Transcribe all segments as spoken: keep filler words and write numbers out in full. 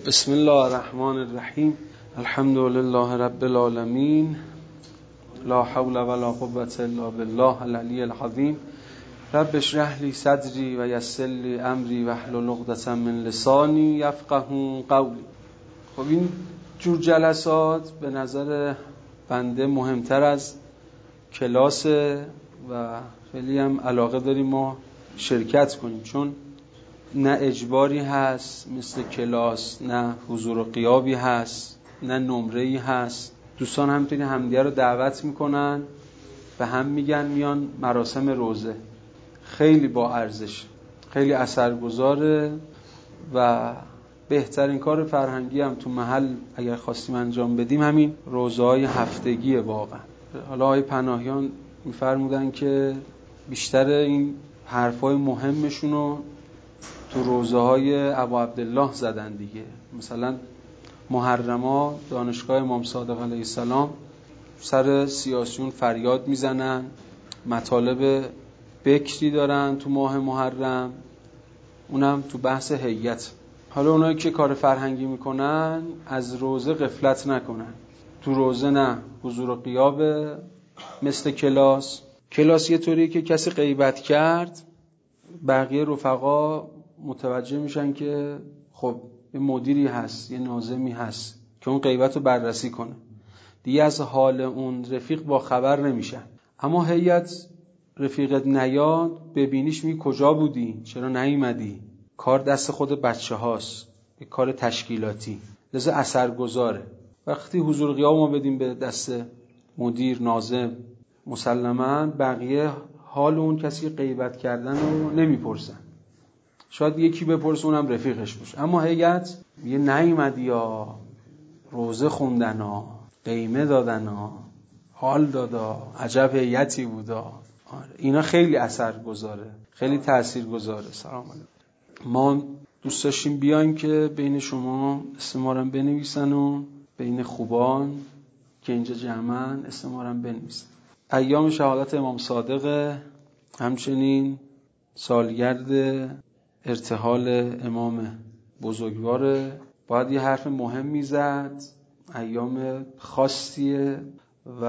بسم الله الرحمن الرحیم. الحمد لله رب العالمین. لا حول ولا قوة الا بالله العلی العظیم. رب اشرح لی صدری و یسر لی امری واحلل عقدة من لسانی یفقهوا قولی. خب این جور جلسات به نظر بنده مهمتر از کلاسه و خیلی هم علاقه داریم ما شرکت کنیم، چون نه اجباری هست مثل کلاس، نه حضور و غیابی هست، نه نمره‌ای هست. دوستان همینطوری همدیگه رو دعوت میکنن، به هم میگن میان مراسم روزه. خیلی با ارزش، خیلی اثرگذاره و بهترین کار فرهنگی هم تو محل اگر خواستیم انجام بدیم همین روزه‌های هفتگیه واقعا. حالا آقای پناهیان میفرمودن که بیشتر این حرفای مهمشونو تو روزه‌های ابا عبدالله زدن دیگه. مثلا محرما دانشگاه امام صادق علیه السلام سر سیاسیون فریاد میزنن، مطالب بکری دارن تو ماه محرم، اونم تو بحث هیئت. حالا اونایی که کار فرهنگی میکنن از روزه غفلت نکنن. تو روزه نه حضور و غیابه مثل کلاس. کلاس یه طوریه که کسی غیبت کرد بقیه رفقا متوجه میشن که خب یه مدیری هست، یه ناظمی هست که اون غیبت رو بررسی کنه، دیگه از حال اون رفیق با خبر نمیشن. اما هیئت رفیقت نیاد ببینیش میگی کجا بودی؟ چرا نیومدی؟ کار دست خود بچه هاست، یه کار تشکیلاتی، لذا اثرگذاره. وقتی حضور غیاب ما بدیم به دست مدیر، ناظم، مسلماً بقیه حال اون کسی غیبت کردن رو نمیپرسن. شاید یکی بپرسه اونم رفیقش باشه، اما هیئت یه نیومدی یا روزه خوندن ها، قیمه دادن ها، حال دادا، عجب هیئتی بودا. اینا خیلی اثر گذاره، خیلی تأثیر گذاره. سلام علیکم. ما دوست داشتیم بیایم که بین شما اسم ما رو بنویسن و بین خوبان که اینجا جمعن اسم ما رو بنویسن. ایام شهادت امام صادق، همچنین سالگرد ارتحال امام بزرگواره. باید یه حرف مهم میزد، ایام خاصیه و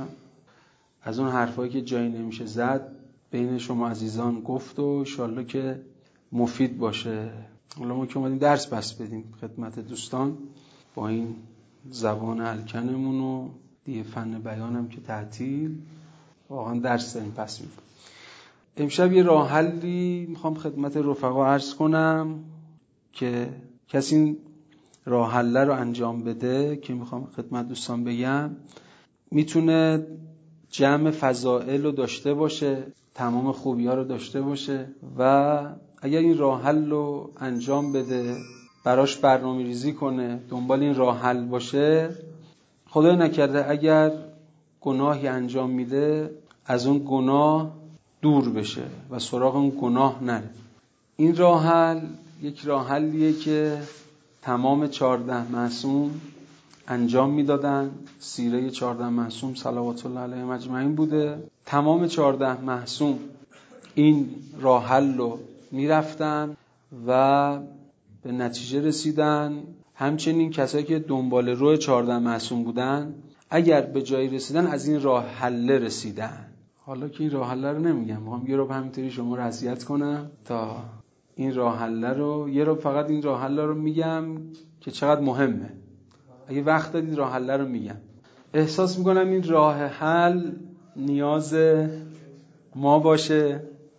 از اون حرفایی که جایی نمیشه زد بین شما عزیزان گفت و انشالله که مفید باشه. حالا ما که اومدیم درس پس بدیم خدمت دوستان با این زبان الکنمون و دیگه فن بیانم که تعطیل، واقعا درس داریم پس میدیم. امشب یه راه حلی میخوام خدمت رفقا عرض کنم که کسی این راه حل رو انجام بده که میخوام خدمت دوستان بگم، میتونه جمع فضائل رو داشته باشه، تمام خوبی ها رو داشته باشه و اگر این راه حل رو انجام بده، براش برنامه ریزی کنه، دنبال این راه حل باشه، خدای نکرده اگر گناهی انجام میده از اون گناه دور بشه و سراغ اون گناه نره. این راه حل یک راه حلیه که تمام چهارده معصوم انجام میدادن. سیره چهارده معصوم صلوات الله علیهم اجمعین بوده. تمام چهارده معصوم این راه حل رو میرفتن و به نتیجه رسیدن. همچنین کسایی که دنبال روی چهارده معصوم بودن اگر به جایی رسیدن از این راه حل رسیدن. حالا که این راه حل رو نمیگم، میخوام یه رو همینطوری شما رو اذیت کنم تا این راه حل رو یه رو فقط این راه حل رو میگم که چقدر مهمه. اگه وقت دادید راه حل رو میگم. احساس میکنم این راه حل نیاز ما باشه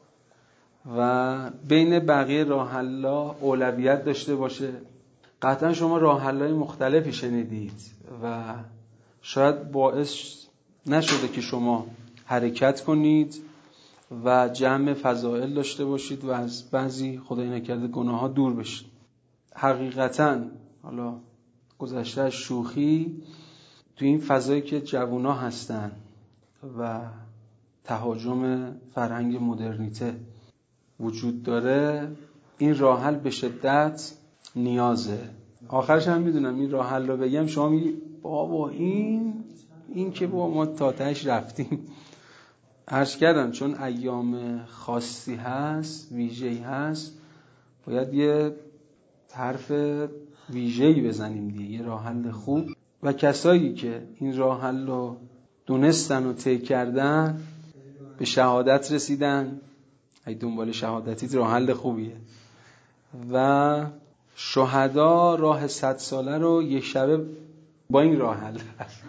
و بین بقیه راه حل‌ها اولویت داشته باشه. قطعا شما راه حل‌های مختلفی شنیدید و شاید باعث نشده که شما حرکت کنید و جمع فضائل داشته باشید و از بعضی خدای نکرده گناه ها دور بشید. حقیقتاً حالا گذشته از شوخی، تو این فضایی که جوونا هستن و تهاجم فرهنگ مدرنیته وجود داره، این راه حل به شدت نیازه. آخرش هم میدونم این راه حل رو بگم شما میگی بابا این این که با ما تا تهش رفتیم. عرض کردم چون ایام خاصی هست، ویژه‌ای هست، باید یه حرف ویژه‌ای بزنیم دیگه، یه راه حل خوب. و کسایی که این راه حل رو دونستن و طی کردن به شهادت رسیدن. ای دنبال شهادتیت راه حل خوبیه. و شهدا راه صد ساله رو یک شبه با این راه حل.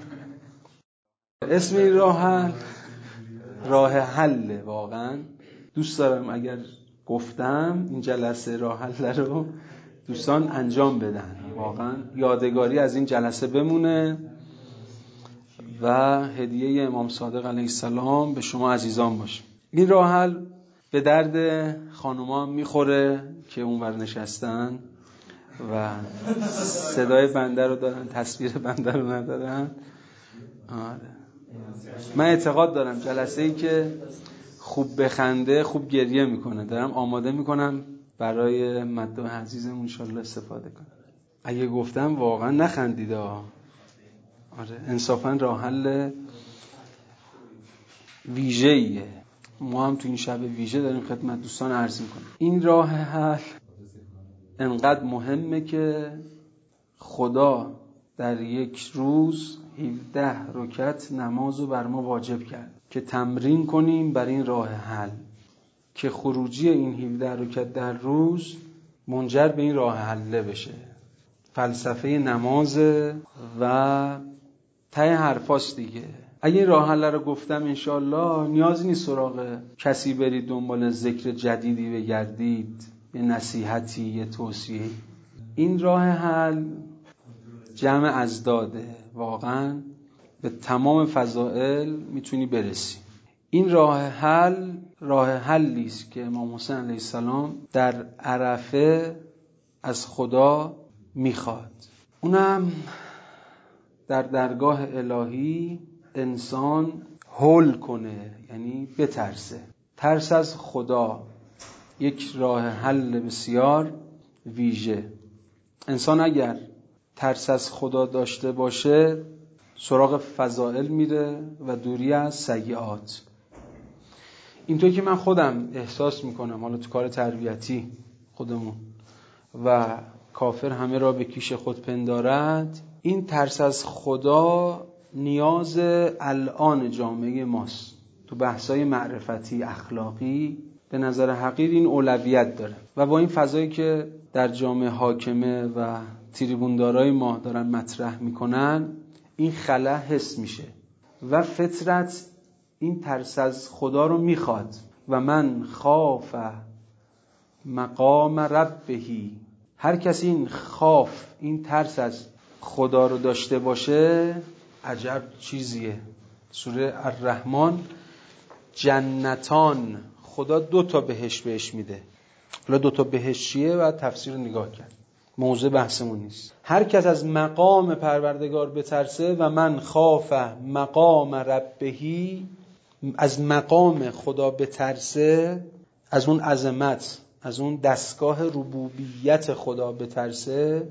اسم این راه حل راه حله. واقعا دوست دارم اگر گفتم این جلسه راه حل رو دوستان انجام بدن، واقعا یادگاری از این جلسه بمونه و هدیه امام صادق علیه السلام به شما عزیزان باشه. این راه حل به درد خانوما میخوره که اونور نشستن و صدای بنده رو دارن، تصویر بنده رو ندارن. آره. من اعتقاد دارم جلسه ای که خوب بخنده خوب گریه میکنه. دارم آماده میکنم برای مدعو عزیزم انشالله استفاده کنم. اگه گفتم واقعا نخندید. آره انصافا راه حل ویژه‌ایه. ما هم تو این شب ویژه داریم خدمت دوستان عرض میکنیم. این راه حل انقدر مهمه که خدا در یک روز هفده رکعت نمازو بر ما واجب کرد که تمرین کنیم بر این راه حل، که خروجی این هفده رکعت در روز منجر به این راه حل بشه. فلسفه نماز و ته حرفاست دیگه. اگه این راه حل رو گفتم انشالله نیازی نیست سراغ کسی برید دنبال ذکر جدیدی بگردید، یه نصیحتی، یه توصیه. این راه حل جمع ازداده، واقعا به تمام فضائل میتونی برسی. این راه حل راه حلی است که امام حسین علیه السلام در عرفه از خدا میخواد. اونم در درگاه الهی انسان هول کنه، یعنی بترسه. ترس از خدا یک راه حل بسیار ویژه. انسان اگر ترس از خدا داشته باشه سراغ فضائل میره و دوری از سیئات. اینطور که من خودم احساس میکنم، حالا تو کار تربیتی خودمون و کافر همه را به کیش خود پندارد، این ترس از خدا نیاز الان جامعه ماست. تو بحثای معرفتی اخلاقی به نظر حقیر این اولویت داره و با این فضایی که در جامعه حاکمه و تریبوندارای ما دارن مطرح میکنن این خلا حس میشه و فطرت این ترس از خدا رو میخواد. و من خاف مقام ربهی، هر کسی این خاف این ترس از خدا رو داشته باشه عجب چیزیه. سوره الرحمن جنتان، خدا دو تا بهش بهش میده. حالا دو تا بهش چیه و تفسیر نگاه کرد، موضوع بحثمون نیست. هر کس از مقام پروردگار بترسه و من خاف مقام ربهی، از مقام خدا بترسه، از اون عظمت، از اون دستگاه ربوبیت خدا بترسه،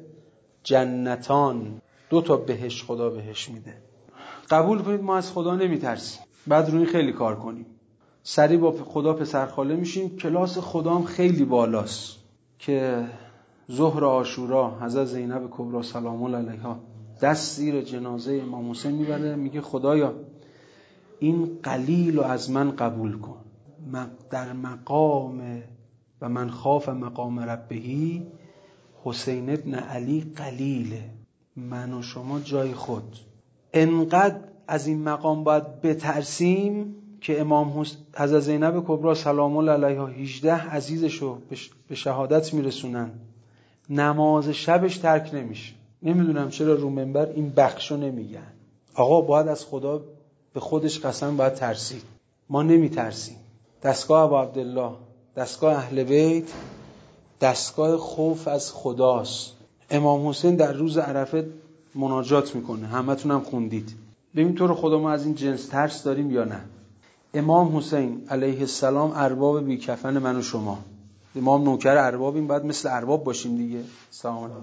جنتان، دو تا بهش خدا بهش میده. قبول کنید ما از خدا نمیترسیم، بعد روی خیلی کار کنیم، سریع با خدا پسرخاله میشیم. کلاس خدا هم خیلی بالاست که ظهر عاشورا حضرت زینب کبرا سلام الله علیها دست زیر جنازه امام حسین میبره، میگه خدایا این قلیل رو از من قبول کن. در مقام و من خاف مقام ربهی، حسین ابن علی قلیله، من و شما جای خود. انقدر از این مقام باید بترسیم که امام حضرت زینب کبرا سلام الله علیها هجده عزیزشو به شهادت میرسونن، نماز شبش ترک نمیشه. نمیدونم چرا رو منبر این بخشو نمیگن. آقا باید از خدا به خودش قسم باید ترسید. ما نمیترسیم. دستگاه ابو عبدالله، دستگاه اهل بیت، دستگاه خوف از خداست. امام حسین در روز عرفه مناجات میکنه، همتون هم خوندید. ببین تو رو خدا ما از این جنس ترس داریم یا نه؟ امام حسین علیه السلام ارباب بی کفن من و شما، امام نوکر اربابیم، باید مثل ارباب باشیم دیگه. سلام علیکم.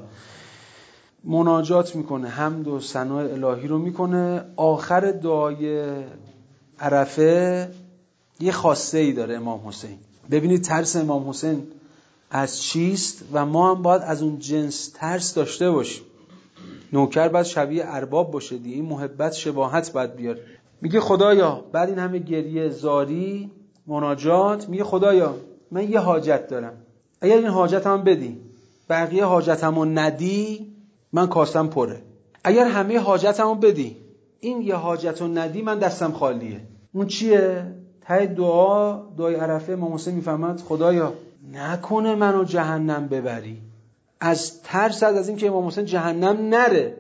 مناجات میکنه، حمد و ثنای الهی رو میکنه. آخر دعای عرفه یه خواسته ای داره امام حسین. ببینید ترس امام حسین از چیست و ما هم باید از اون جنس ترس داشته باشیم. نوکر باید شبیه ارباب باشه دیگه، این محبت شباهت باید بیاره. میگه خدایا بعد این همه گریه، زاری، مناجات، میگه خدایا من یه حاجت دارم، اگر این حاجت هم بدی، بقیه حاجتمو ندی، من کاسم پره. اگر همه حاجتمو بدی، این یه حاجتو ندی، من دستم خالیه. اون چیه؟ ته دعا، دعای عرفه امام حسین میفهمد خدایا نکنه منو جهنم ببری. از ترس از این که امام حسین جهنم نره،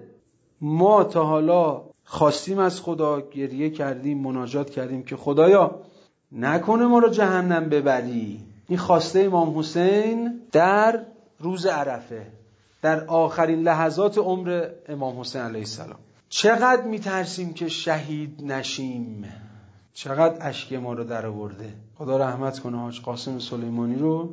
ما تا حالا خواستیم از خدا، گریه کردیم، مناجات کردیم که خدایا نکنه ما رو جهنم ببری. این خواسته امام حسین در روز عرفه، در آخرین لحظات عمر امام حسین علیه السلام. چقدر میترسیم که شهید نشیم، چقدر اشک ما رو در آورده. خدا رحمت کنه حاج قاسم سلیمانی رو،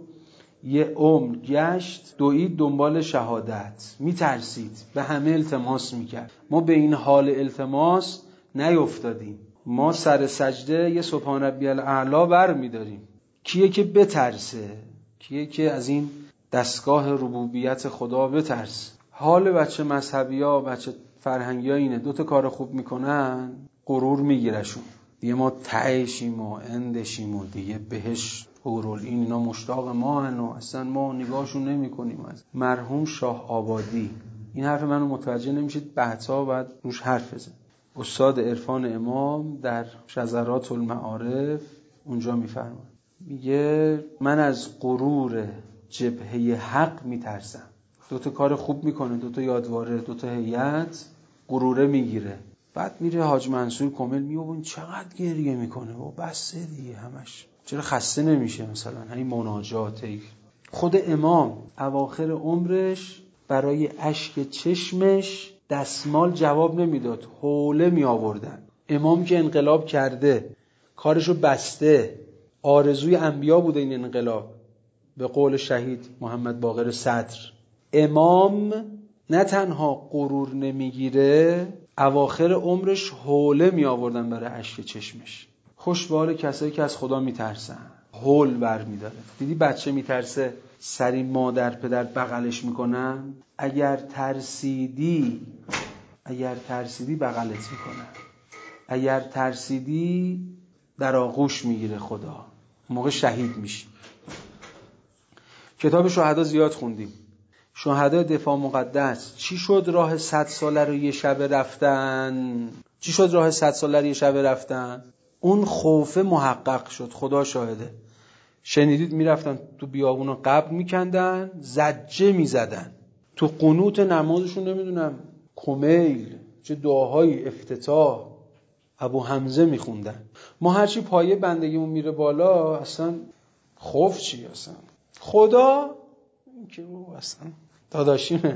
یه عمر گشت دوید دنبال شهادت، میترسید، به همه التماس میکرد. ما به این حال التماس نیفتادیم. ما سر سجده یه سبحان ربی الاعلی بر میداریم. کیه که بترسه؟ کیه که از این دستگاه ربوبیت خدا بترس؟ حال بچه مذهبی ها، بچه فرهنگی ها اینه، دوتا کار خوب میکنن غرور میگیرشون، دیگه ما تعیشیم و اندشیم و دیگه بهش غرور، این اینا مشتاق ما هن و اصلا ما نگاهشون نمی کنیم. از مرحوم شاه آبادی این حرف منو متوجه نمیشید، بحثا باید روش حرف بزن. استاد عرفان امام در شذرات المعارف اونجا میفرماد، میگه من از غرور جبهه حق میترسم. دوتا کار خوب میکنه، دوتا یادواره، دوتا هیئت، غروره میگیره. بعد میره حاج منصور کامل میوبون چقدر گریه میکنه و بسه دیگه همش، چرا خسته نمیشه؟ مثلا همین مناجات. خود امام اواخر عمرش برای اشک چشمش دستمال جواب نمیداد، حوله می آوردن. امام که انقلاب کرده، کارشو بسته، آرزوی انبیا بوده این انقلاب، به قول شهید محمد باقر صدر. امام نه تنها غرور نمیگیره، اواخر عمرش حوله می آوردن برای اشک چشمش. خوش به حال کسایی که از خدا میترسن، حول بر میداره. دیدی بچه میترسه سری مادر پدر بغلش میکنن، اگر ترسیدی اگر ترسیدی بغلت میکنن، اگر ترسیدی در آغوش میگیره خدا، موقع شهید میشی. کتاب شهدا زیاد خوندیم، شهدای دفاع مقدس چی شد راه صد ساله رو یه شب رفتن؟ چی شد راه صد ساله رو یه شب رفتن؟ اون خوفه محقق شد، خدا شاهده. شنیدید میرفتن تو بیابونا قبر میکندن، زجه میزدن، تو قنوت نمازشون نمیدونم کمیل چه دعاهای افتتاح ابو حمزه میخوندن. ما هرچی پایه بندگیمون میره بالا اصلا خوف چی اصلا؟ خدا این که او اصلا داداشیمه.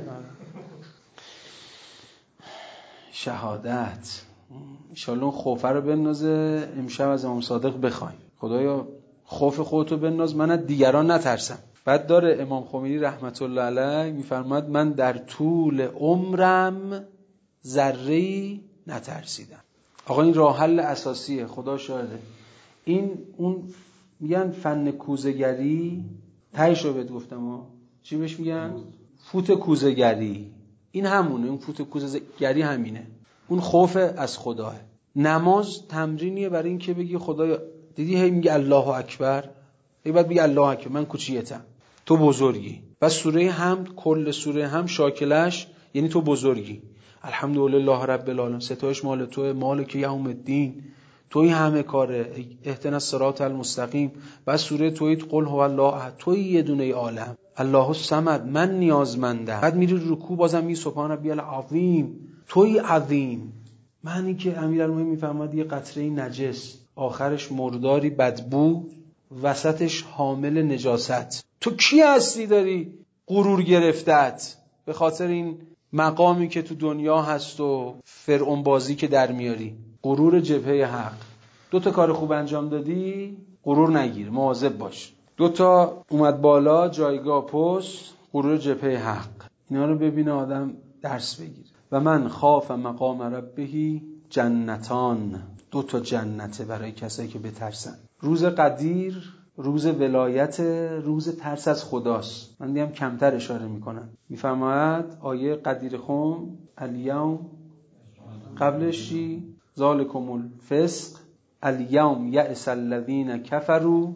شهادت انشالله اون خوفه رو بندازه، امشب از امام صادق بخوایم خدایا خوف خودتو بنداز من از دیگران نترسم. بعد داره امام خمینی رحمت الله علیه میفرماد من در طول عمرم ذره‌ای نترسیدم. آقا این راه حل اساسیه، خدا شاهده. این اون میگن فن کوزه‌گری، تایشو بهت گفتم ها، چی بهش میگن؟ فوت کوزه‌گری. این همونه، اون فوت کوزه‌گری همینه، اون خوف از خداه. نماز تمرینیه برای این که بگی خدایا، دیدی هی میگه الله اکبر، هی بعد بگی الله اکبر، من کوچیتم تو بزرگی. و سوره حمد، کل سوره حمد شاکلش یعنی تو بزرگی. الحمدلله رب العالمین، ستایش مال توه، مالک یوم الدین، توی همه کاره، اهدنا الصراط المستقیم. و سوره توحید قل هو الله احد، توی یه دونه عالم، الله الصمد، من نیازمندم. بعد میری رکوع بازم میگی سبحان ربی العظیم، توی عظیم. معنی که امیرالمومنین میفرماد یه قطره نجس، آخرش مرداری بدبو، وسطش حامل نجاست. تو کی هستی داری غرور گرفتت به خاطر این مقامی که تو دنیا هست و فرعون بازی که در میاری؟ غرور جبهه حق. دو تا کار خوب انجام دادی، غرور نگیر، مواظب باش. دو تا اومد بالا، جایگاه پست، غرور جبهه حق. اینا رو ببینه آدم درس بگیره. و من خاف مقام ربه جنتان، دو تا جنته برای کسایی که بترسن. روز قدیر روز ولایت، روز ترس از خداست. من دیدم کمتر اشاره میکنم. میفرماید آیه قدیر خم الیوم قبلش چی؟ ذالکم الفسق الیوم یأس الذین کفروا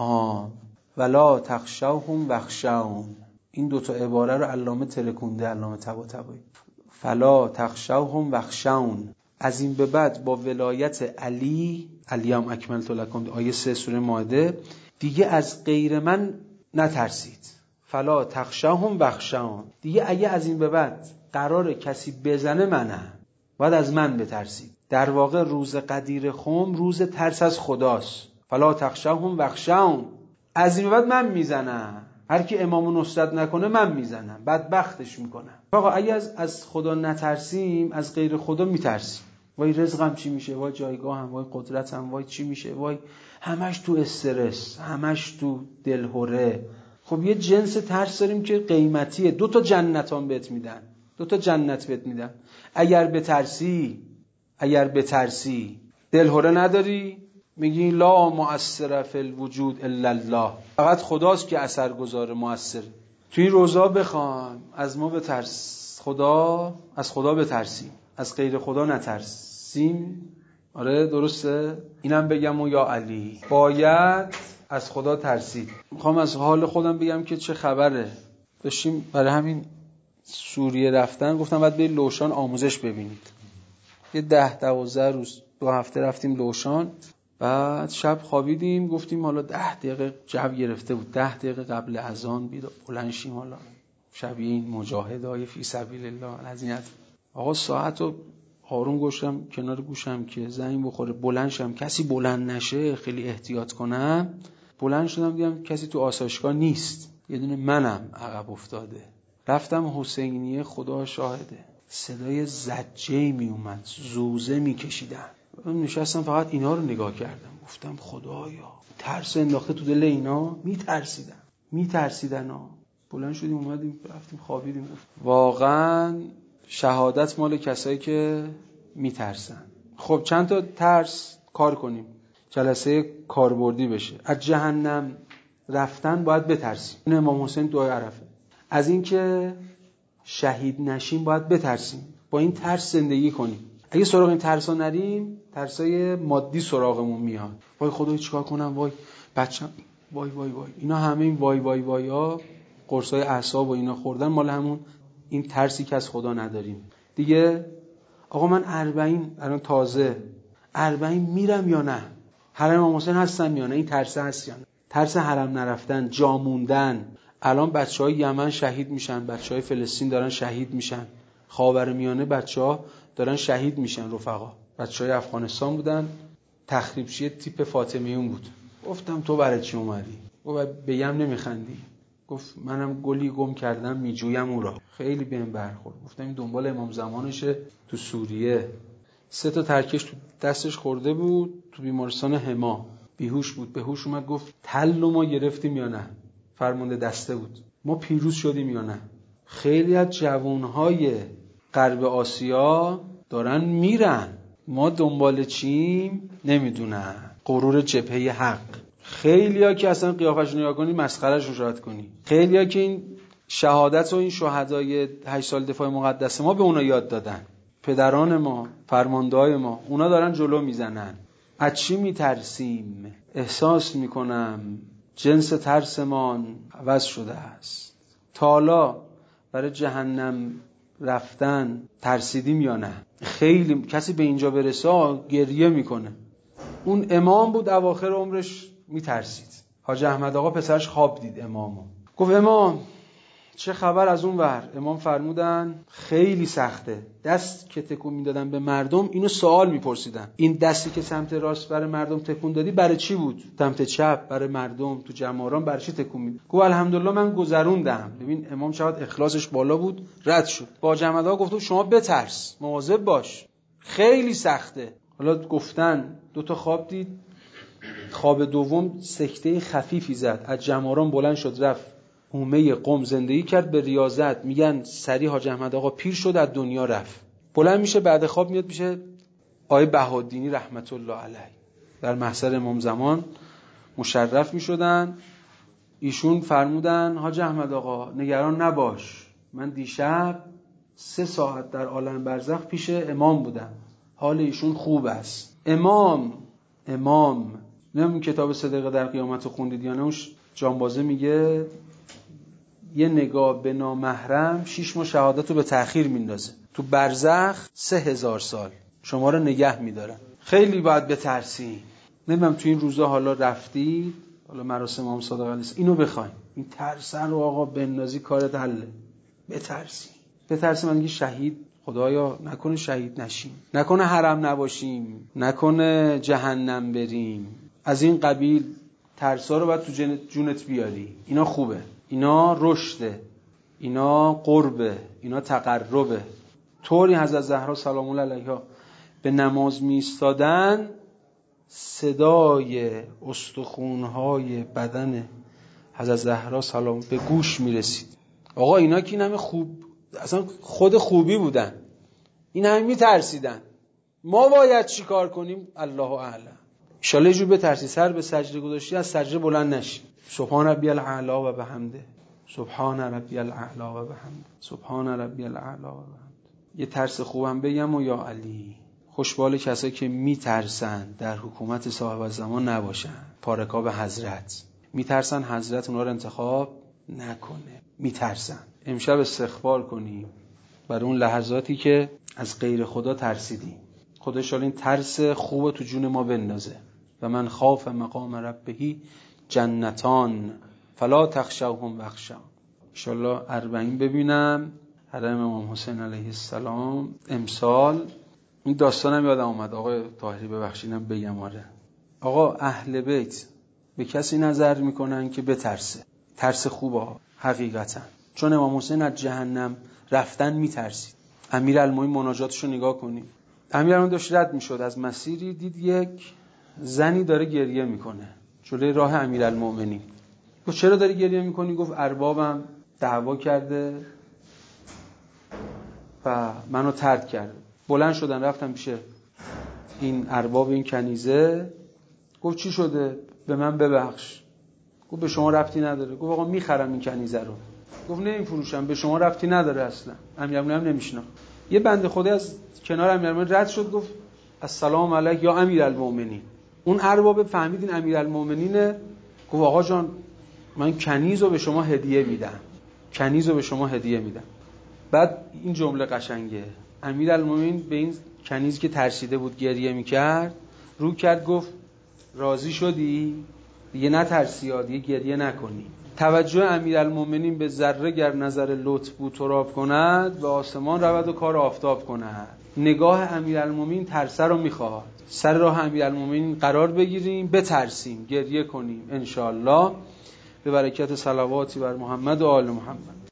آم ولا تخشوهم واخشون. این دوتا عباره رو علامه ترکونده، علامه طباطبایی. فلا تخشوهم واخشون، از این به بعد با ولایت علی، الیوم اکملت لکم، آیه سه سوره مائده، دیگه از غیر من نترسید. فلا تخشوهم واخشون، دیگه اگه از این به بعد قرار کسی بزنه منم، باید از من بترسید. در واقع روز قدیر خم روز ترس از خداست. فلا تخشوهم واخشون، از این به بعد من میزنم، هر کی امامو نصرت نکنه من میزنم، بدبختش میکنم. آقا اگه از از خدا نترسیم از غیر خدا میترسیم. وای رزقم چی میشه، وای جایگاهم، وای قدرتم، وای چی میشه، وای همش تو استرس، همش تو دلهره. خب یه جنس ترس داریم که قیمتیه. دو تا جنتان بهت میدن، دو تا جنت بهت میدن. اگر بترسی، اگر بترسی دلهره نداری، میگی لا مؤثر فی الوجود الا الله، فقط خداست که اثرگذار مؤثر. توی این روزا بخوام از ما بترس، خدا، از خدا بترسیم، از غیر خدا نترسیم. آره درسته؟ اینم بگم و یا علی باید از خدا ترسید. میخوام از حال خودم بگم که چه خبره. داشتیم برای همین سوریه رفتن، گفتم باید برید لوشان آموزش ببینید. یه ده دوازده روز دو هفته رفتیم لوشان، بعد شب خوابیدیم، گفتیم حالا ده دقیقه جو گرفته بود، ده دقیقه قبل اذان بیدار بلند شیم، حالا شبیه این مجاهدای فی سبیل الله العزیز. آقا ساعتو آروم گوشم کنار گوشم که زنگ بخوره بلند شم، کسی بلند نشه، خیلی احتیاط کنم. بلند شدم دیدم کسی تو آسایشگاه نیست، یه دونه منم عقب افتاده. رفتم حسینیه، خدا شاهده صدای زجه‌ای می اومد، زوزه می کشیدن. من نشستم فقط اینا رو نگاه کردم، گفتم خدایا ترس انداخته تو دل اینا، می ترسیدن می ترسیدن ها. بلند شدیم اومدیم رفتیم خوابیدیم. واقعا شهادت مال کسایی که می ترسن. خب چند تا ترس کار کنیم جلسه کاربردی بشه. از جهنم رفتن باید بترسیم، این امام حسین دعای عرفه. از این که شهید نشیم باید بترسیم، با این ترس زندگی کنیم. اگه سراغ این ترسا نریم، ترسای مادی سراغمون میاد. وای خدای چیکار کنم، وای بچم، وای وای وای. اینا همه این وای وای وای ها، قرصای اعصاب و اینا خوردن مال همون این ترسی که از خدا نداریم دیگه. آقا من اربعین الان تازه اربعین میرم یا نه، حرم امام حسین هستم یا نه، این ترس هست یا نه، ترس حرم نرفتن، جا موندن. الان بچهای یمن شهید میشن، بچهای فلسطین دارن شهید میشن، خاورمیانه بچه‌ها دارن شهید میشن. رفقا بچهای افغانستان بودن، تخریبچی تیپ فاطمیون بود. گفتم تو برای چی اومدی؟ گفت بگم نمیخندی. گفت منم گلی گم کردم میجویم او را. خیلی بهم برخورد. گفتم این دنبال امام زمانشه تو سوریه. سه تا ترکش تو دستش خورده بود، تو بیمارستان حما بیهوش بود. به هوش اومد گفت تلو ما گرفتیم یا نه؟ فرمانده دسته بود. ما پیروز شدیم یا نه؟ خیلی از جوانهای غرب آسیا دارن میرن، ما دنبال چیم نمیدونن. غرور جبهه حق. خیلیا که اصلا قیافشون نگاه کنی مسخرهشون شاید کنی. خیلیا که این شهادت و این شهدای هشت سال دفاع مقدس ما به اونا یاد دادن، پدران ما، فرماندهای ما، اونا دارن جلو میزنن. از چی میترسیم؟ احساس میکنم جنس ترسمان عوض شده است. تا حالا برای جهنم رفتن ترسیدیم یا نه؟ خیلی کسی به اینجا برسه گریه میکنه. اون امام بود اواخر عمرش میترسید. حاج احمد آقا پسرش خواب دید امامو، گفت امام چه خبر از اون ور؟ امام فرمودن خیلی سخته. دست که تکون میدادن به مردم اینو سوال میپرسیدن، این دستی که سمت راست برای مردم تکون دادی برای چی بود؟ سمت چپ برای مردم تو جماران برای چی تکون میدی؟ گفت الحمدلله من گذروندم. ببین امام چقدر اخلاصش بالا بود، رد شد. با احمد آقا گفتم شما بترس، مواظب باش، خیلی سخته. حالا گفتن دو تا خواب دید. خواب دوم سکته خفیفی زد، از جماران بلند شد رفت حومه قم زندگی کرد به ریاضت. میگن سری حاج احمد آقا پیر شد از دنیا رفت. بلند میشه بعد خواب میاد میشه آیه بهادینی رحمت الله علیه در محضر امام زمان مشرف می شدن. ایشون فرمودن حاج احمد آقا نگران نباش، من دیشب سه ساعت در عالم برزخ پیش امام بودم، حال ایشون خوب است. امام امام نمیدونم کتاب صدقه در قیامت رو خوندید یا نه، اون جانبازه میگه یه نگاه به نامحرم شیش ماه شهادت رو به تأخیر میندازه. تو برزخ سه هزار سال شما رو نگه میدارن. خیلی باید بترسین. نمیدونم تو این روزا حالا رفتید، حالا مراسم امام صادق علیه السلام اینو بخواین، این ترس رو آقا بندازی کارت حله. بترسین بترسین. من میگم شهید خدایا نکنه شهید نشیم، نکنه حرم نباشیم، نکنه جهنم بریم. از این قبیل ترسا رو باید تو جونت بیاری. اینا خوبه، اینا رشده، اینا قربه، اینا تقربه. طوری حضرت زهرا سلام الله علیها به نماز می ایستادن صدای استخوان‌های بدن حضرت زهرا سلام به گوش می رسید. آقا اینا که این همه خوب، اصلا خود خوبی بودن، این همه می ترسیدن. ما باید چی کار کنیم؟ الله اعلم. انشالله یه جور بترسی، سر به سجده گذاشتی از سجده بلند نشی. سبحان ربی الاعلی و بحمده، سبحان ربی الاعلی و بحمده، سبحان ربی الاعلی و بحمده. یه ترس خوبم بگم و یا علی. خوشبال کسایی که میترسن در حکومت صاحب الزمان نباشن، پارکاب حضرت میترسن حضرت اونا رو انتخاب نکنه، میترسن. امشب استغفار کنیم برای اون لحظاتی که از غیر خدا ترسیدیم. خدا انشالله این ترس خوب تو جون ما بندازه. و من خاف مقام ربهی جنتان فلا تخشوهم واخشون. انشالله اربعین ببینم حرم امام حسین علیه السلام امسال. این داستانم یادم اومد آقای طاهری، ببخشیدم بگم. آره آقا اهل بیت به کسی نظر میکنن که بترسه، ترس خوبه حقیقتا، چون امام حسین از جهنم رفتن میترسید. امیرالمومنین مناجاتشو نگاه کنید. امیرالمومنین داشت رد میشد از مسیری، دید یک زنی داره گریه میکنه جلوی راه امیرالمومنین. گفت چرا داری گریه میکنی؟ گفت اربابم دعوا کرده و منو طرد کرده. بلند شدن رفتن پیش این ارباب این کنیزه. گفت چی شده؟ به من ببخش. گفت به شما ربطی نداره. گفت آقا میخرم این کنیزه رو. گفت نمیفروشم، به شما ربطی نداره اصلا. امیرالمومنین هم نمیشناخت. یه بنده خدا از کنار امیرالمومنین رد شد، گفت السلام علیک یا امیرالمومنین. اون ارباب فهمید این امیرالمومنینه. گفت آقا جان من کنیز رو به شما هدیه میدم، کنیز رو به شما هدیه میدم. بعد این جمله قشنگه. امیرالمومنین به این کنیز که ترسیده بود گریه میکرد رو کرد، گفت راضی شدی؟ دیگه نترسی ها، دیگه گریه نکنی. توجه امیرالمومنین به ذره گر نظر لطف بود تراب کند، به آسمان رود و کار آفتاب کند. نگاه امیرالمومنین ترسه رو میخواد. سر راه امیرالمومنین قرار بگیریم، بترسیم، گریه کنیم انشاءالله به برکت صلواتی بر محمد و آل محمد.